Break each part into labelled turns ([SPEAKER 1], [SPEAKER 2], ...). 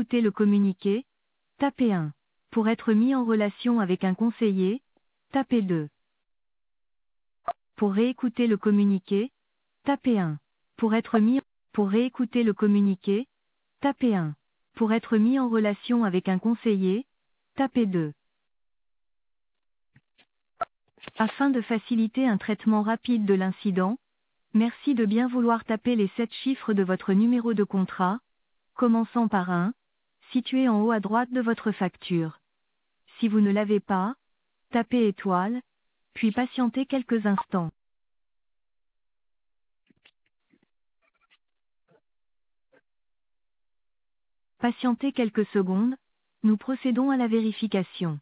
[SPEAKER 1] réécouter le communiqué, tapez 1. Pour être mis en relation avec un conseiller, tapez 2. Pour réécouter le communiqué, tapez 1. Pour réécouter le communiqué, tapez 1. Pour être mis en relation avec un conseiller, tapez 2. Afin de faciliter un traitement rapide de l'incident, merci de bien vouloir taper les 7 chiffres de votre numéro de contrat, commençant par 1, situé en haut à droite de votre facture. Si vous ne l'avez pas, tapez étoile, puis patientez quelques instants. Patientez quelques secondes, nous procédons à la vérification.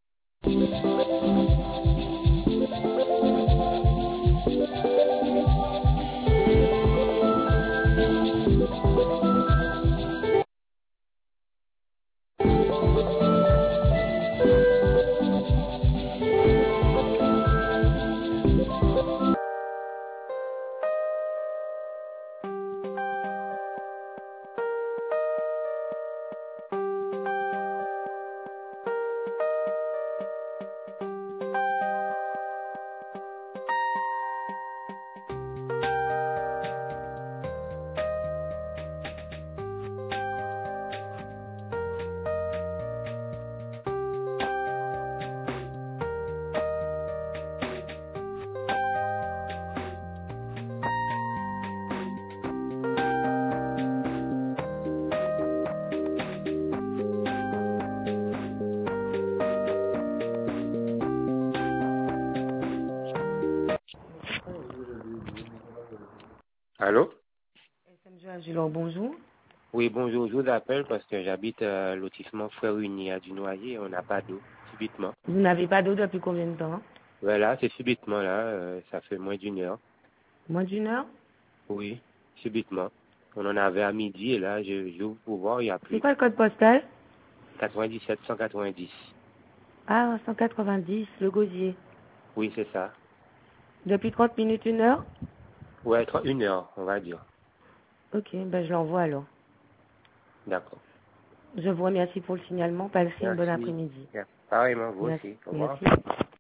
[SPEAKER 2] Allô?
[SPEAKER 3] SMG Agilor, bonjour.
[SPEAKER 2] Oui, bonjour, je vous appelle parce que j'habite lotissement Frères Unis à Dunoyer, on n'a pas d'eau, subitement.
[SPEAKER 3] Vous n'avez pas d'eau depuis combien de temps?
[SPEAKER 2] Voilà, c'est subitement là, ça fait moins d'une heure.
[SPEAKER 3] Moins d'une heure?
[SPEAKER 2] Oui, subitement. On en avait à midi et là, j'ouvre pour voir, il n'y a
[SPEAKER 3] C'est
[SPEAKER 2] plus.
[SPEAKER 3] quoi le code postal?
[SPEAKER 2] 97 190.
[SPEAKER 3] Ah, 190, le gosier.
[SPEAKER 2] Oui, c'est ça.
[SPEAKER 3] Depuis 30 minutes, une heure?
[SPEAKER 2] Ouais, une heure, on va dire.
[SPEAKER 3] Ok, ben je l'envoie alors.
[SPEAKER 2] D'accord.
[SPEAKER 3] Je vous remercie pour le signalement. Passez une bonne
[SPEAKER 2] Merci.
[SPEAKER 3] après-midi.
[SPEAKER 2] Pareillement, vous
[SPEAKER 3] Merci.
[SPEAKER 2] aussi. Au revoir.
[SPEAKER 3] Merci.